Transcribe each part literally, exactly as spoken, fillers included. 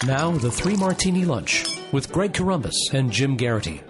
Now, the Three Martini Lunch with Greg Corombos and Jim Garrity.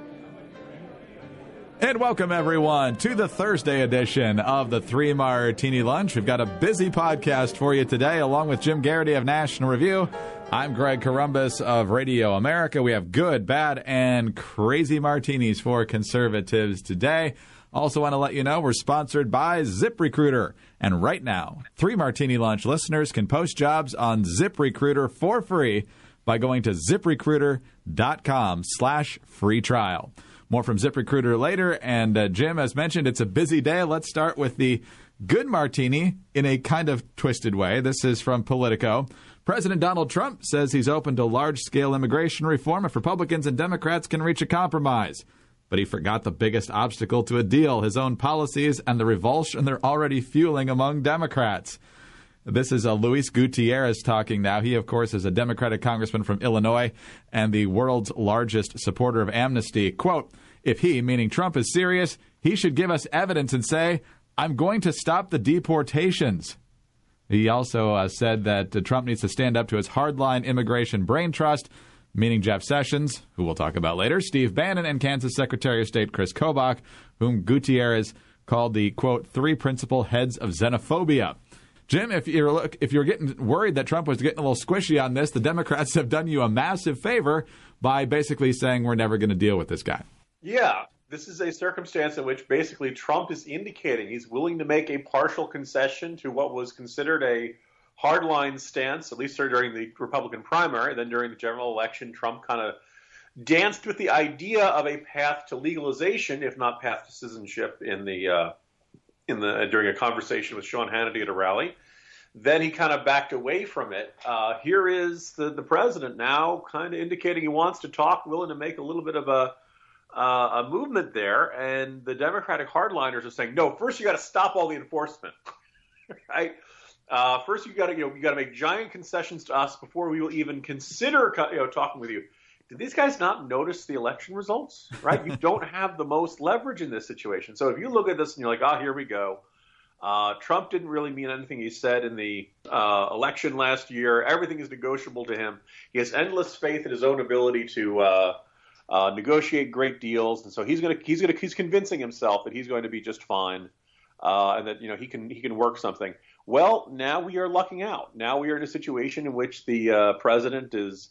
And welcome, everyone, to the Thursday edition of the Three Martini Lunch. We've got a busy podcast for you today, along with Jim Garrity of National Review. I'm Greg Corombos of Radio America. We have good, bad, and crazy martinis for conservatives today. Also want to let you know we're sponsored by ZipRecruiter. And right now, Three Martini Lunch listeners can post jobs on ZipRecruiter for free by going to ZipRecruiter.com slash free trial. More from ZipRecruiter later. And uh, Jim, as mentioned, it's a busy day. Let's start with the good martini in a kind of twisted way. This is from Politico. President Donald Trump says he's open to large-scale immigration reform if Republicans and Democrats can reach a compromise. But he forgot the biggest obstacle to a deal, his own policies and the revulsion they're already fueling among Democrats. This is uh, Luis Gutierrez talking now. He, of course, is a Democratic congressman from Illinois and the world's largest supporter of amnesty. Quote, if he, meaning Trump, is serious, he should give us evidence and say, I'm going to stop the deportations. He also uh, said that uh, Trump needs to stand up to his hardline immigration brain trust, meaning Jeff Sessions, who we'll talk about later, Steve Bannon, and Kansas Secretary of State Chris Kobach, whom Gutierrez called the, quote, three principal heads of xenophobia. Jim, if you're look, if you're getting worried that Trump was getting a little squishy on this, the Democrats have done you a massive favor by basically saying we're never going to deal with this guy. Yeah, this is a circumstance in which basically Trump is indicating he's willing to make a partial concession to what was considered a hardline stance, at least during the Republican primary. Then during the general election, Trump kind of danced with the idea of a path to legalization, if not path to citizenship, in the uh, in the during a conversation with Sean Hannity at a rally. Then he kind of backed away from it. Uh, here is the, the president now kind of indicating he wants to talk, willing to make a little bit of a uh, a movement there. And the Democratic hardliners are saying, no, first you got to stop all the enforcement, right? Uh, first, you got to you know you got to make giant concessions to us before we will even consider you know talking with you. Did these guys not notice the election results? Right, you don't have the most leverage in this situation. So if you look at this and you're like, oh, here we go. Uh, Trump didn't really mean anything he said in the uh, election last year. Everything is negotiable to him. He has endless faith in his own ability to uh, uh, negotiate great deals, and so he's gonna he's gonna he's convincing himself that he's going to be just fine, uh, and that you know he can he can work something. Well, now we are lucking out. Now we are in a situation in which the uh, president is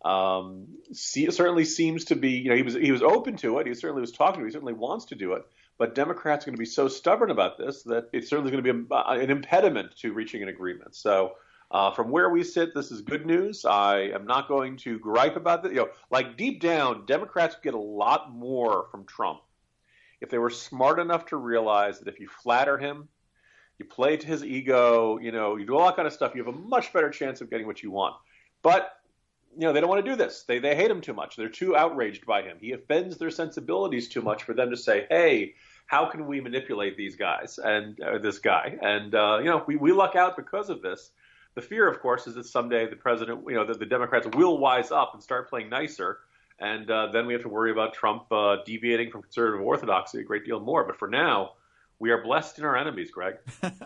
um, see, certainly seems to be, you know, he was he was open to it. He certainly was talking to it. He certainly wants to do it. But Democrats are going to be so stubborn about this that it's certainly going to be a, an impediment to reaching an agreement. So uh, from where we sit, this is good news. I am not going to gripe about this. You know, like deep down, Democrats would get a lot more from Trump if they were smart enough to realize that if you flatter him, you play to his ego, you know, you do all that kind of stuff, you have a much better chance of getting what you want. But, you know, they don't want to do this. They they hate him too much. They're too outraged by him. He offends their sensibilities too much for them to say, hey, how can we manipulate these guys and uh, this guy? And, uh, you know, we, we luck out because of this. The fear, of course, is that someday the president, you know, that the Democrats will wise up and start playing nicer. And uh, then we have to worry about Trump uh, deviating from conservative orthodoxy a great deal more. But for now, we are blessed in our enemies, Greg.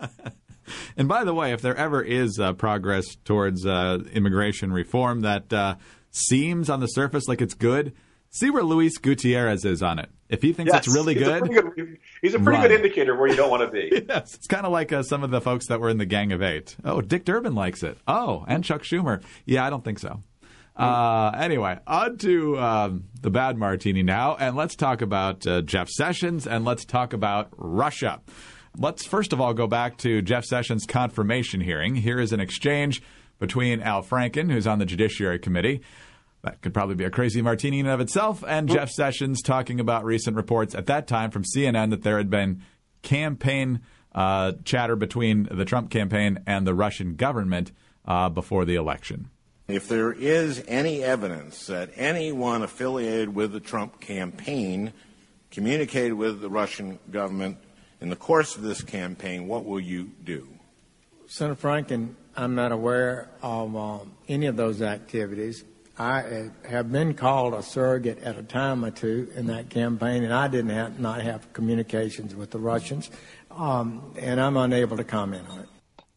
And by the way, if there ever is uh, progress towards uh, immigration reform that uh, seems on the surface like it's good, see where Luis Gutierrez is on it. If he thinks yes, it's really he's good, a good, he's a pretty run. good indicator where you don't want to be. Yes, it's kind of like uh, some of the folks that were in the Gang of Eight. Oh, Dick Durbin likes it. Oh, and Chuck Schumer. Yeah, I don't think so. Uh, anyway, on to um, the bad martini now, and let's talk about uh, Jeff Sessions, and let's talk about Russia. Let's first of all go back to Jeff Sessions' confirmation hearing. Here is an exchange between Al Franken, who's on the Judiciary Committee. That could probably be a crazy martini in and of itself, and Jeff Sessions talking about recent reports at that time from C N N that there had been campaign uh, chatter between the Trump campaign and the Russian government uh, before the election. If there is any evidence that anyone affiliated with the Trump campaign communicated with the Russian government in the course of this campaign, what will you do? Senator Franken, I'm not aware of um, any of those activities. I uh, have been called a surrogate at a time or two in that campaign, and I didn't have, not have communications with the Russians, um, and I'm unable to comment on it.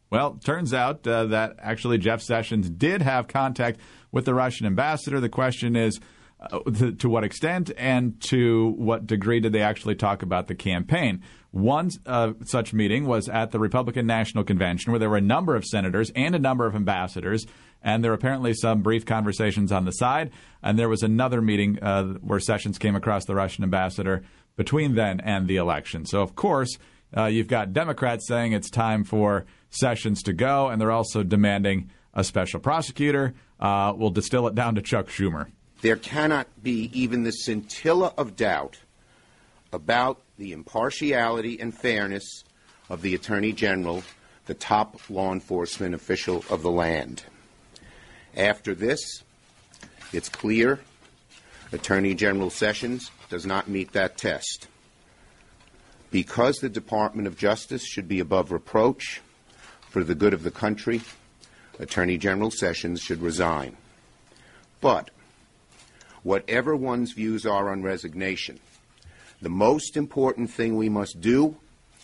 Well, turns out uh, that actually Jeff Sessions did have contact with the Russian ambassador. The question is, uh, to, to what extent and to what degree did they actually talk about the campaign? One uh, such meeting was at the Republican National Convention, where there were a number of senators and a number of ambassadors, and there were apparently some brief conversations on the side. And there was another meeting uh, where Sessions came across the Russian ambassador between then and the election. So, of course, uh, you've got Democrats saying it's time for Sessions to go, and they're also demanding a special prosecutor. Uh, we'll distill it down to Chuck Schumer. There cannot be even the scintilla of doubt about the impartiality and fairness of the Attorney General, the top law enforcement official of the land. After this, it's clear Attorney General Sessions does not meet that test. Because the Department of Justice should be above reproach for the good of the country, Attorney General Sessions should resign. But whatever one's views are on resignation, the most important thing we must do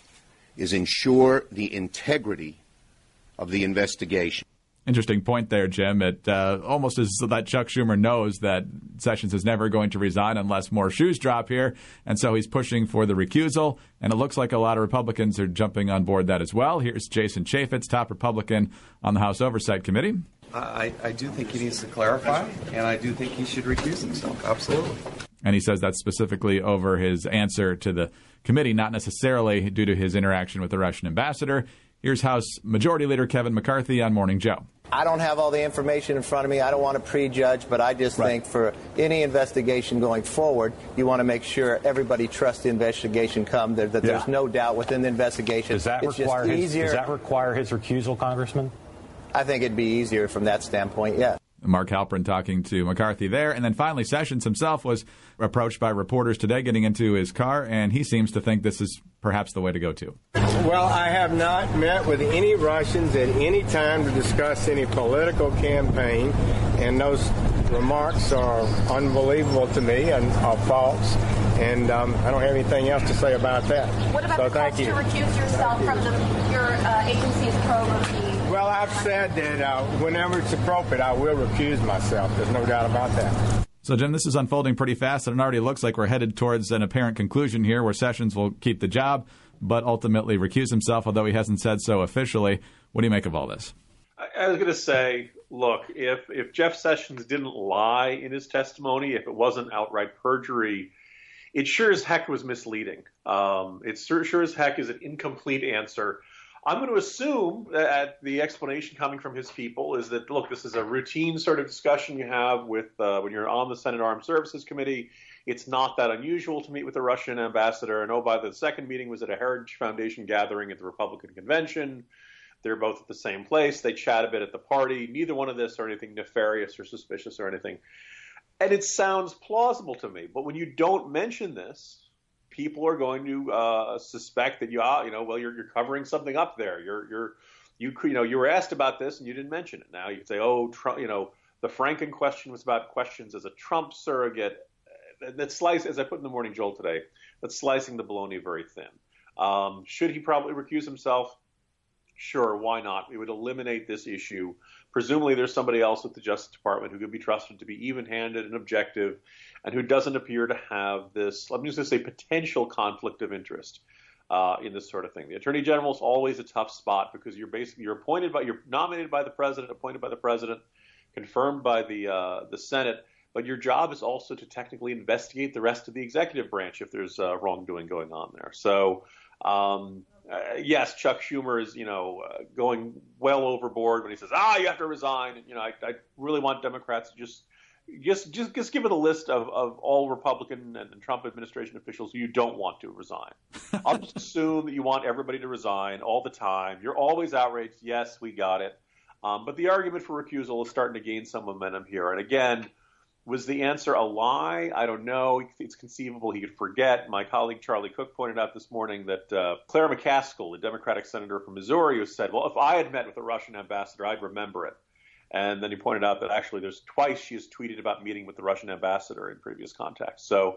is ensure the integrity of the investigation. Interesting point there, Jim. It uh, almost is that Chuck Schumer knows that Sessions is never going to resign unless more shoes drop here, and so he's pushing for the recusal, and it looks like a lot of Republicans are jumping on board that as well. Here's Jason Chaffetz, top Republican on the House Oversight Committee. I, I do think he needs to clarify, and I do think he should recuse himself. Absolutely. And he says that's specifically over his answer to the committee, not necessarily due to his interaction with the Russian ambassador. Here's House Majority Leader Kevin McCarthy on Morning Joe. I don't have all the information in front of me. I don't want to prejudge, but I just right. think for any investigation going forward, you want to make sure everybody trusts the investigation come, that, that yeah. there's no doubt within the investigation. Does that, it's require just his, easier. does that require his recusal, Congressman? I think it'd be easier from that standpoint, yeah. Mark Halperin talking to McCarthy there. And then finally, Sessions himself was approached by reporters today getting into his car, and he seems to think this is perhaps the way to go to. Well, I have not met with any Russians at any time to discuss any political campaign, and those remarks are unbelievable to me and are false, and um, I don't have anything else to say about that. What about so the thank call you. to recuse yourself from the, your uh, agency's pro-regime? Well, I've said that uh, whenever it's appropriate, I will recuse myself. There's no doubt about that. So, Jim, this is unfolding pretty fast, and it already looks like we're headed towards an apparent conclusion here where Sessions will keep the job, but ultimately recuse himself, although he hasn't said so officially. What do you make of all this? I was going to say, look, if, if Jeff Sessions didn't lie in his testimony, if it wasn't outright perjury, it sure as heck was misleading. Um, it sure, sure as heck is an incomplete answer. I'm going to assume that the explanation coming from his people is that, look, this is a routine sort of discussion you have with uh, when you're on the Senate Armed Services Committee. It's not that unusual to meet with the Russian ambassador. And, oh, by the second meeting was at a Heritage Foundation gathering at the Republican convention. They're both at the same place. They chat a bit at the party. Neither one of this or anything nefarious or suspicious or anything. And it sounds plausible to me. But when you don't mention this, people are going to uh, suspect that you, uh, you know, well, you're, you're covering something up there. You're, you're, you, you know, you were asked about this and you didn't mention it. Now you could say, oh, Trump, you know, the Franken question was about questions as a Trump surrogate. That slice, as I put in the Morning Jolt today, that's slicing the bologna very thin. Um, should he probably recuse himself? Sure, why not? It would eliminate this issue. Presumably there's somebody else at the Justice Department who could be trusted to be even-handed and objective and who doesn't appear to have this, I'm just going to say, potential conflict of interest uh, in this sort of thing. The Attorney General is always a tough spot because you're basically you're appointed by, you're nominated by the President, appointed by the President, confirmed by the uh, the Senate, but your job is also to technically investigate the rest of the executive branch if there's uh, wrongdoing going on there. So, um, uh, yes, Chuck Schumer is, you know, uh, going well overboard when he says, ah, you have to resign. And, you know, I, I really want Democrats to just just just just give it a list of, of all Republican and, and Trump administration officials who you don't want to resign. I'll just assume that you want everybody to resign all the time. You're always outraged. Yes, we got it. Um, but the argument for recusal is starting to gain some momentum here. And again, was the answer a lie? I don't know. It's conceivable he could forget. My colleague Charlie Cook pointed out this morning that uh, Claire McCaskill, the Democratic senator from Missouri, who said, well, if I had met with a Russian ambassador, I'd remember it. And then he pointed out that actually there's twice she has tweeted about meeting with the Russian ambassador in previous contacts. So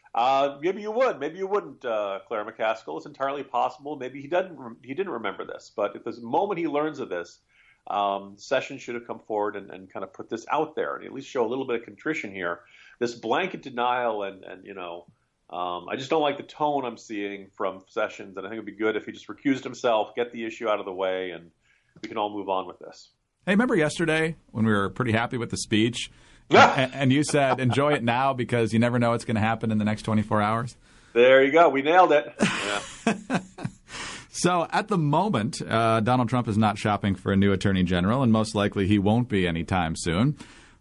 Uh, maybe you would. Maybe you wouldn't, uh, Claire McCaskill. It's entirely possible. Maybe he doesn't. He didn't remember this. But at this moment he learns of this, um, Sessions should have come forward and, and kind of put this out there and at least show a little bit of contrition here. This blanket denial and, and you know, um, I just don't like the tone I'm seeing from Sessions. And I think it'd be good if he just recused himself, get the issue out of the way, and we can all move on with this. Hey, remember yesterday when we were pretty happy with the speech? and, and you said, enjoy it now because you never know what's going to happen in the next twenty-four hours? There you go. We nailed it. Yeah. So at the moment, uh, Donald Trump is not shopping for a new attorney general, and most likely he won't be anytime soon.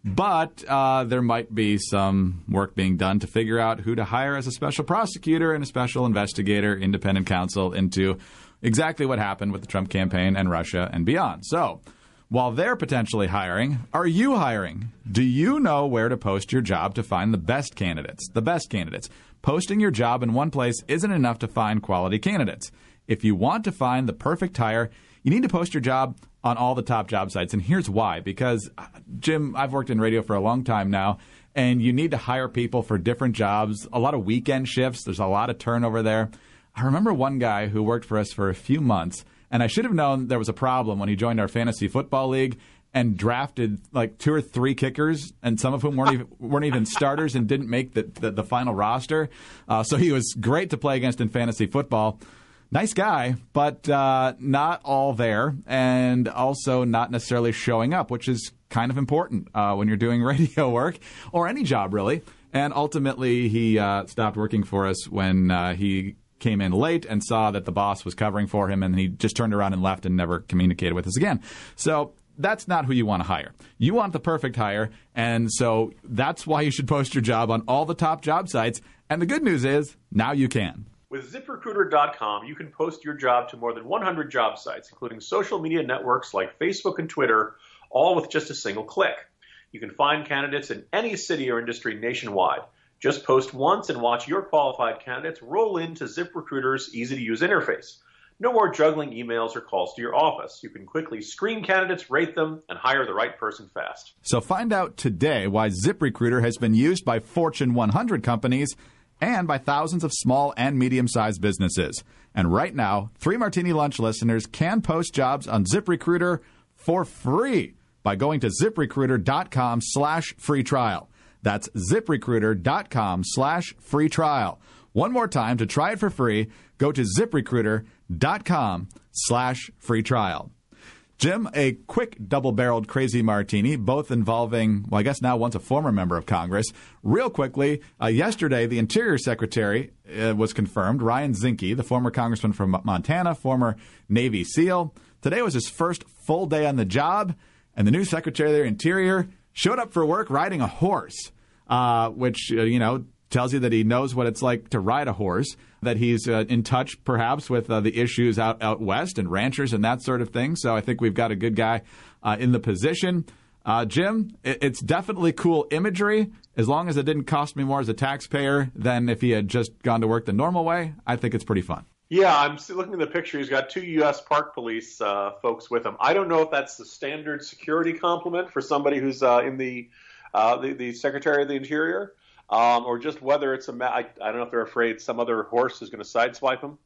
But uh, there might be some work being done to figure out who to hire as a special prosecutor and a special investigator, independent counsel into exactly what happened with the Trump campaign and Russia and beyond. So while they're potentially hiring, are you hiring? Do you know where to post your job to find the best candidates? The best candidates. Posting your job in one place isn't enough to find quality candidates. If you want to find the perfect hire, you need to post your job on all the top job sites. And here's why. Because, Jim, I've worked in radio for a long time now, and you need to hire people for different jobs, a lot of weekend shifts. There's a lot of turnover there. I remember one guy who worked for us for a few months, and I should have known there was a problem when he joined our fantasy football league and drafted like two or three kickers, and some of whom weren't even, weren't even starters and didn't make the, the, the final roster. Uh, so he was great to play against in fantasy football. Nice guy, but uh, not all there, and also not necessarily showing up, which is kind of important uh, when you're doing radio work or any job, really. And ultimately, he uh, stopped working for us when uh, he came in late and saw that the boss was covering for him, and he just turned around and left and never communicated with us again. So that's not who you want to hire. You want the perfect hire, and so that's why you should post your job on all the top job sites. And the good news is, now you can. With zip recruiter dot com, you can post your job to more than one hundred job sites, including social media networks like Facebook and Twitter, all with just a single click. You can find candidates in any city or industry nationwide. Just post once and watch your qualified candidates roll into ZipRecruiter's easy-to-use interface. No more juggling emails or calls to your office. You can quickly screen candidates, rate them, and hire the right person fast. So find out today why ZipRecruiter has been used by Fortune one hundred companies and by thousands of small and medium-sized businesses. And right now, Three Martini Lunch listeners can post jobs on ZipRecruiter for free by going to ZipRecruiter.com slash free trial. That's ZipRecruiter.com slash free trial. One more time, to try it for free, go to ZipRecruiter.com slash free trial. Jim, a quick double-barreled crazy martini, both involving, well, I guess now once a former member of Congress. Real quickly, uh, yesterday, the Interior Secretary uh, was confirmed, Ryan Zinke, the former congressman from Montana, former Navy SEAL. Today was his first full day on the job, and the new Secretary of the Interior showed up for work riding a horse, uh, which, uh, you know, tells you that he knows what it's like to ride a horse, that he's uh, in touch perhaps with uh, the issues out, out west and ranchers and that sort of thing. So I think we've got a good guy uh, in the position. Uh, Jim, it, it's definitely cool imagery. As long as it didn't cost me more as a taxpayer than if he had just gone to work the normal way, I think it's pretty fun. Yeah, I'm looking at the picture. He's got two U S Park Police uh, folks with him. I don't know if that's the standard security complement for somebody who's uh, in the, uh, the the Secretary of the Interior. Um, or just whether it's a ma- I, I don't know if they're afraid some other horse is going to sideswipe them,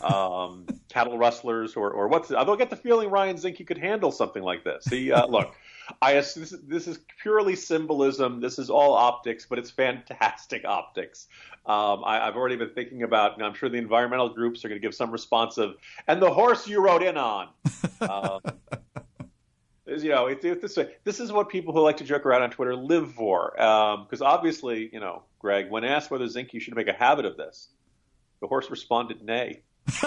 um, cattle rustlers, or or what's. I don't get the feeling Ryan Zinke could handle something like this. He uh, look, I this, this is purely symbolism. This is all optics, but it's fantastic optics. Um, I, I've already been thinking about, and I'm sure the environmental groups are going to give some response of, and the horse you rode in on. Um, You know, it, it, this way, this is what people who like to joke around on Twitter live for. Because um, obviously, you know, Greg, when asked whether Zinke should make a habit of this, the horse responded, nay.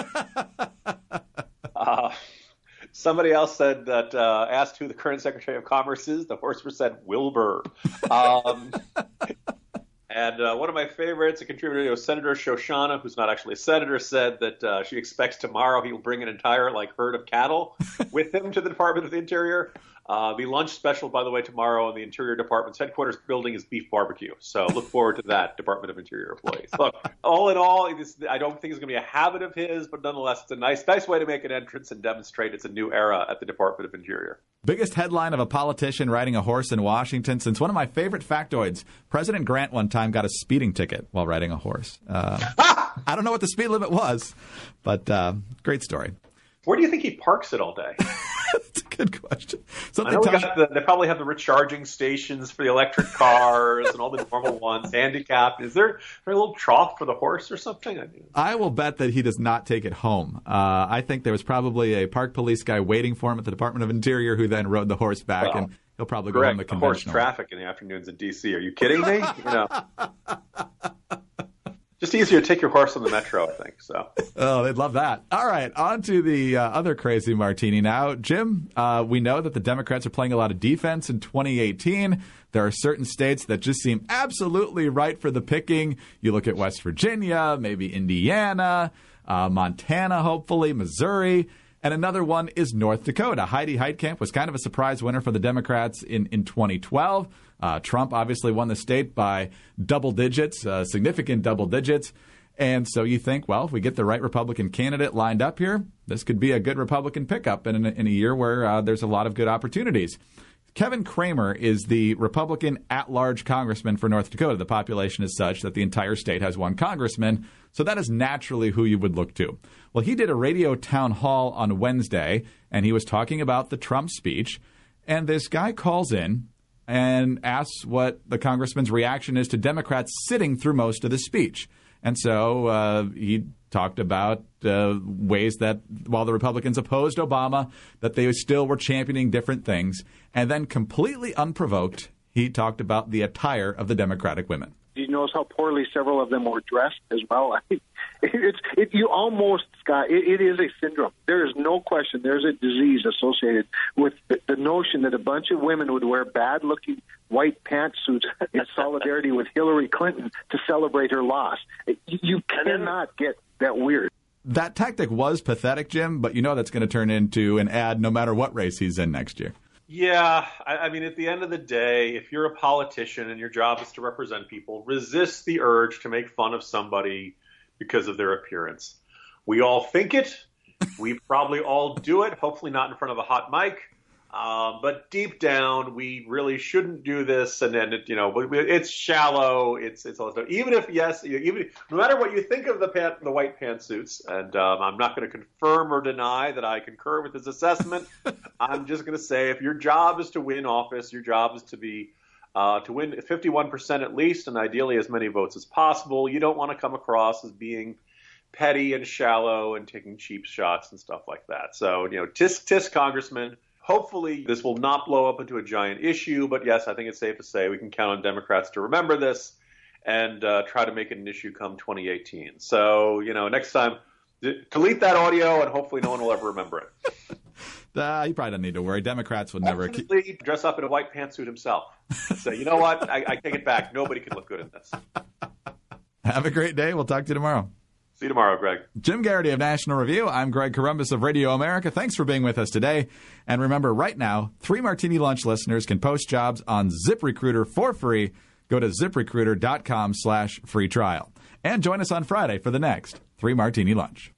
uh, somebody else said that, uh, asked who the current Secretary of Commerce is, the horse said Wilbur. Um, and uh, one of my favorites, a contributor to Senator Shoshana, who's not actually a senator, said that uh, she expects tomorrow he will bring an entire like herd of cattle with him to the Department of the Interior. Uh, the lunch special, by the way, tomorrow in the Interior Department's headquarters building is beef barbecue. So look forward to that, Department of Interior employees. Look, all in all, this, I don't think it's going to be a habit of his, but nonetheless, it's a nice, nice way to make an entrance and demonstrate it's a new era at the Department of Interior. Biggest headline of a politician riding a horse in Washington since one of my favorite factoids. President Grant one time got a speeding ticket while riding a horse. Uh, I don't know what the speed limit was, but uh, great story. Where do you think he parks it all day? That's a good question. Something I know we tells- got the, they probably have the recharging stations for the electric cars and all the normal ones, handicapped. Is there, is there a little trough for the horse or something? I mean, I will bet that he does not take it home. Uh, I think there was probably a park police guy waiting for him at the Department of Interior who then rode the horse back, well, and he'll probably go correct, home the the conventional. horse traffic in the afternoons in D C. Are you kidding me? You know. Just easier to take your horse on the metro, I think. So. Oh, they'd love that. All right, on to the uh, other crazy martini now. Jim, uh, we know that the Democrats are playing a lot of defense in twenty eighteen. There are certain states that just seem absolutely right for the picking. You look at West Virginia, maybe Indiana, uh, Montana, hopefully, Missouri. And another one is North Dakota. Heidi Heitkamp was kind of a surprise winner for the Democrats in, in twenty twelve. Uh, Trump obviously won the state by double digits, uh, significant double digits. And so you think, well, if we get the right Republican candidate lined up here, this could be a good Republican pickup in a, in a year where uh, there's a lot of good opportunities. Kevin Cramer is the Republican at-large congressman for North Dakota. The population is such that the entire state has one congressman, so that is naturally who you would look to. Well, he did a radio town hall on Wednesday, and he was talking about the Trump speech, and this guy calls in and asks what the congressman's reaction is to Democrats sitting through most of the speech. And so uh, he talked about uh, ways that while the Republicans opposed Obama, that they still were championing different things. And then completely unprovoked, he talked about the attire of the Democratic women. Did you notice how poorly several of them were dressed as well? I mean, it's it, you almost, Scott, it, it is a syndrome. There is no question there's a disease associated with the, the notion that a bunch of women would wear bad-looking white pantsuits in solidarity with Hillary Clinton to celebrate her loss. You, you cannot get that weird. That tactic was pathetic, Jim, but you know that's going to turn into an ad no matter what race he's in next year. Yeah, I, I mean, at the end of the day, if you're a politician and your job is to represent people, resist the urge to make fun of somebody because of their appearance. We all think it. We probably all do it, hopefully not in front of a hot mic. Uh, but deep down, we really shouldn't do this. And then, it, you know, it's shallow. It's it's all stuff. Even if, yes, even no matter what you think of the pant, the white pantsuits, and um, I'm not going to confirm or deny that I concur with his assessment. I'm just going to say, if your job is to win office, your job is to be uh, to win fifty-one percent at least, and ideally as many votes as possible. You don't want to come across as being petty and shallow and taking cheap shots and stuff like that. So, you know, tisk tisk, Congressman. Hopefully this will not blow up into a giant issue, but yes, I think it's safe to say we can count on Democrats to remember this and uh, try to make it an issue come twenty eighteen. So, you know, next time, delete that audio and hopefully no one will ever remember it. Uh, you probably don't need to worry. Democrats would never keep... dress up in a white pantsuit himself. Say, you know what? I, I take it back. Nobody can look good in this. Have a great day. We'll talk to you tomorrow. See you tomorrow, Greg. Jim Garrity of National Review. I'm Greg Corombos of Radio America. Thanks for being with us today. And remember, right now, Three Martini Lunch listeners can post jobs on ZipRecruiter for free. Go to ZipRecruiter.com slash free trial. And join us on Friday for the next Three Martini Lunch.